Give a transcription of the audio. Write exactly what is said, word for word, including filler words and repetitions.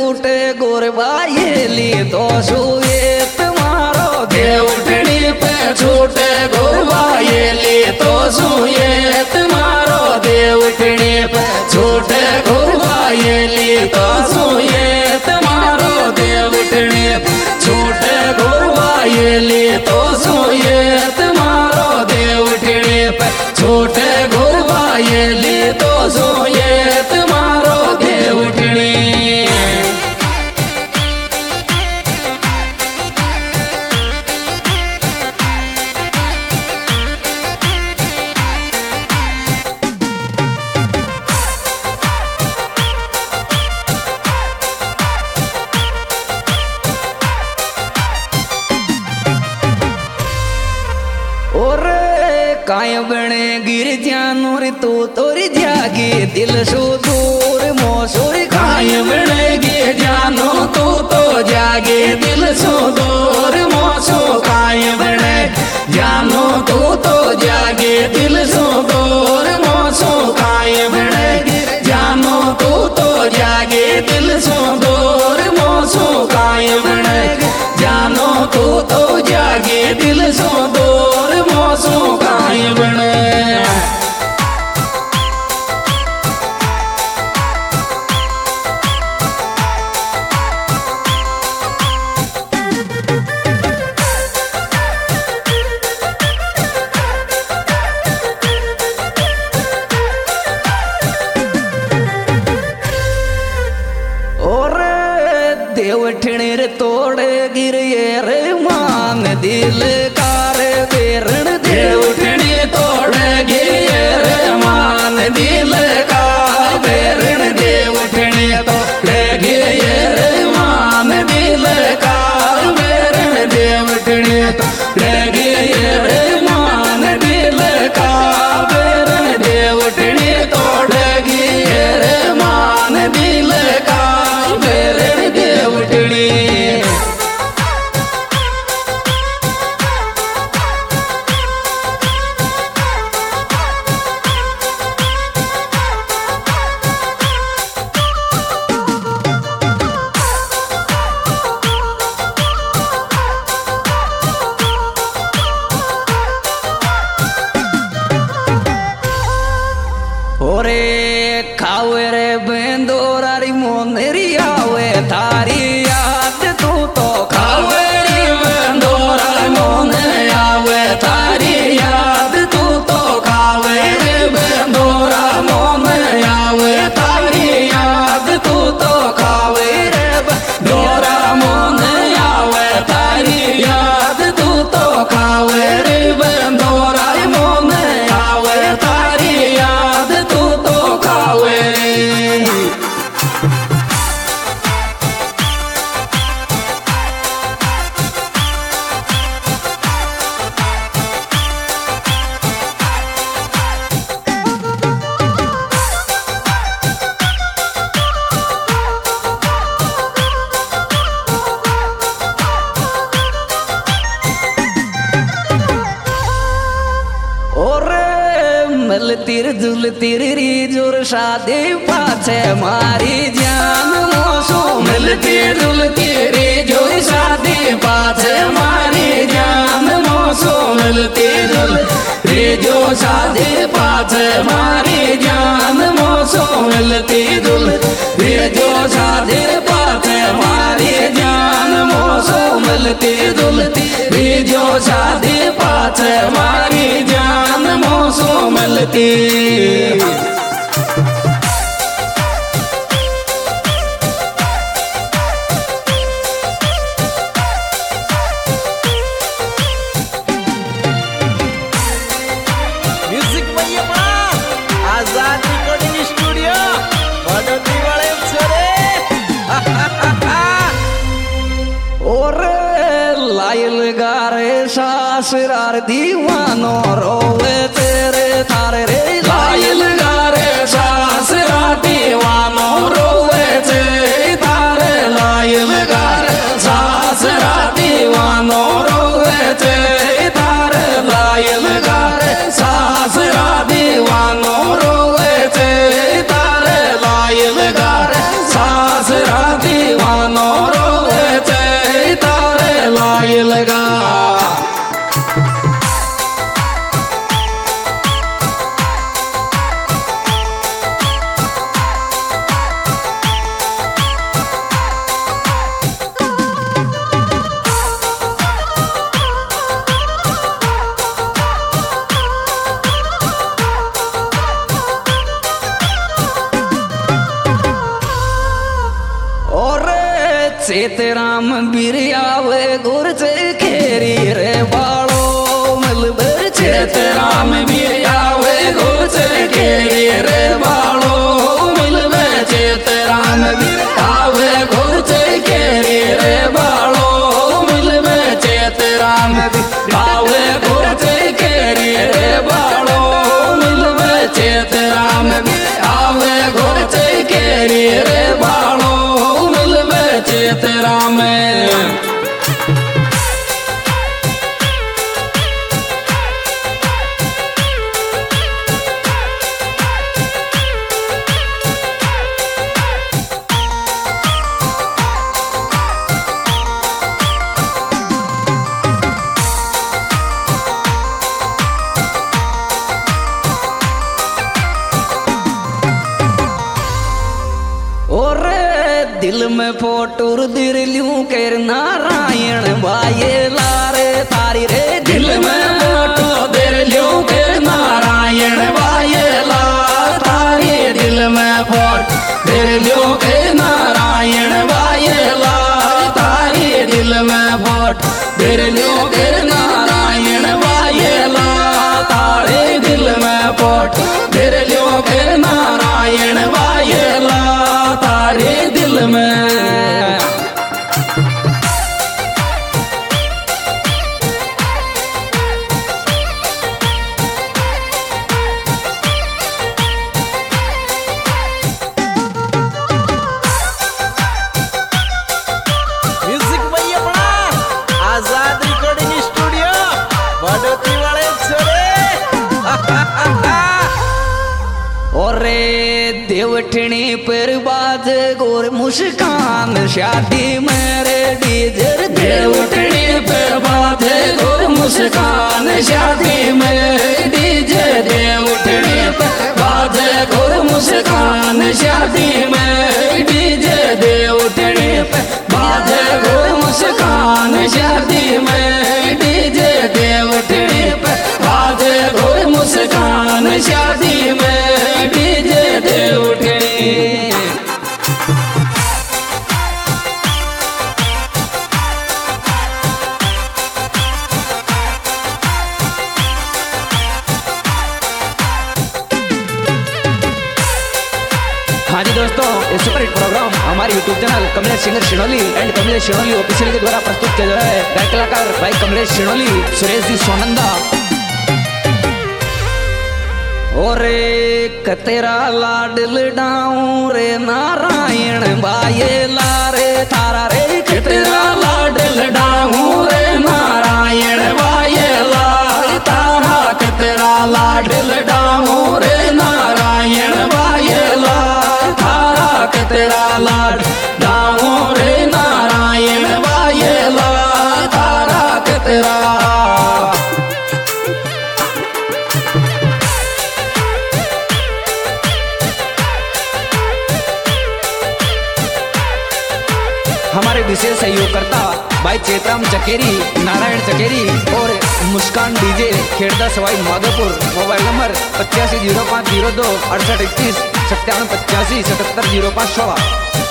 छूटे गोरबा ये ली तो सुए तुम्हारो देवठनी पे छूटे गोरबा ये ली तो सुए तुम्हारो देवठनी पे छूटे गोरबा ये ली तो सुए तुम्हारो देवठनी पे छूटे गोरबा ये ली तो सुए तुम्हारो देवठनी पे छूटे गोरबा ये ली तो सुए तुम्हारो देवठनी। काय बने गिर जानूर तू तोरी जागे दिल सो दूर मोसोर काय बने गिर जानो तू तो जागे दिल सो दूर मोसो काय बने जानो तू तो जागे दिल सो दूर मोसो काय बने जानो तू तो जागे दिल सो दूर मोसो काय बने जानो तू तो जागे दिल सो दूर मोसो काय बने। देवठने रे तोड़े गिरिए रे मान दिल कार बेरण देवठने तोड़े गिरिए रे मान दिल कार बेरण देवठने तोड़े गिरिए रे मान दिल कार बेरण देवठने तोड़े गिरिए रे मान दिल कार बेरण देवठने तोड़े गिरिए रे मान दिल कार बेरण देवठनी। ओरे खावे रे बेंदोरारी मोनेरी आवे थारी याद तू तो खावे रे बेंदोरा मोने आवे थारी याद तू तो खावे रे बेंदोरा मोने आवे थारी याद तू तो खावे रे बेंदोरा मोने आवे थारी याद तू तो खावे रे बेंदोरा मोने आवे थारी याद तू तो खावे। मल तिर जुल तिर री जोर शादी पाछे मारी जान मोसो मल तिर जुल तिर जोर शादी पाछे मारी जान मोसो मल तिर जुल रे जो शादी पाछे मारी जान मोसो मल तिर जुल रे जो शादी पाछे मारी जान मोसो मल तिर जुल रे जो शादी पाछे मारी जान मोसो मलती। म्यूजिक भैया आजाद रिकॉर्डिंग स्टूडियो बड़ोती वाले और लाइल गारे सासरार दीवानो रोवे तेरे थारे रे लाइल गारे सासरार दीवानो रोवे तेरे थारे लाइल गारे सासरार दीवानो रोवे तेरे थारे लाइल गारे सासरार दीवानो रोवे तेरे थारे लाइल गारे सासरार दीवानो खेरी रे बालो मिलब चेतराम भी आवे घोच खेरी रे बालो मिलब चेतराम भी आवे घोच खेरी रे बालो मिलब चेतराम भी आवे घोच खेरी रे बालो मिलब चेतराम भी आवे घोच खेरी रे बालो मिलब चेतराम। दिल में फोटोर दिर ल्यूं कर नारायण बाये लारे तारी रे दिल में फोटो दिर ल्यूं कर नारायण बाये ला तारी दिल में फोटो दिर ल्यूं कर नारायण बाये ला तारी दिल में फोटो दिर ल्यूं कर नारायण बाये ला तारे दिल में फोटो दिर ल्यूं कर नारायण बाये ला तारे दिल में। म्यूजिक भाई अपना आजाद रिकॉर्डिंग स्टूडियो बड़ोती वाले छोरे। और देवठनी पर बाज गोर मुस्कान शादी मेरे डीजर देवठनी पर बाज गोर मुस्कान शादी मेरे डीजे देवठनी पर बाज गोर मुस्कान शादी मेरे डीजे देवठनी पर बाज गोर मुस्कान शादी मेरे डीजे देवठनी पर बाज गोर मुस्कान शादी में डीजे देवठनी। हाँ जी दोस्तों, ये सुपर हिट प्रोग्राम हमारे YouTube channel Kamlesh singer Shinoli and Kamlesh Shinoli official के द्वारा प्रस्तुत किया जा रहा है। गायक कलाकार भाई कमलेश शिनोली, सुरेश जी सोनंदा। और कतेरा लाडल डाऊं रे नारायण बाये लारे तारा रे कतेरा लाडल डाऊं रे नारायण बाये ला तारा कतेरा लाडल डाऊं रे नारायण बाये ला तारा कतेरा लाड डाऊं रे नारायण बाये ला तारा कतेरा। हमारे विशेष सहयोगकर्ता भाई चेतराम चकेरी, नारायण चकेरी और Muskan DJ Khedda Sawai Madhopur. Mobile number पचासी जीरो पाँच जीरो दो अड़सठ इक्कीस सत्तावन पचासी सतहत्तर जीरो पाँच सोलह।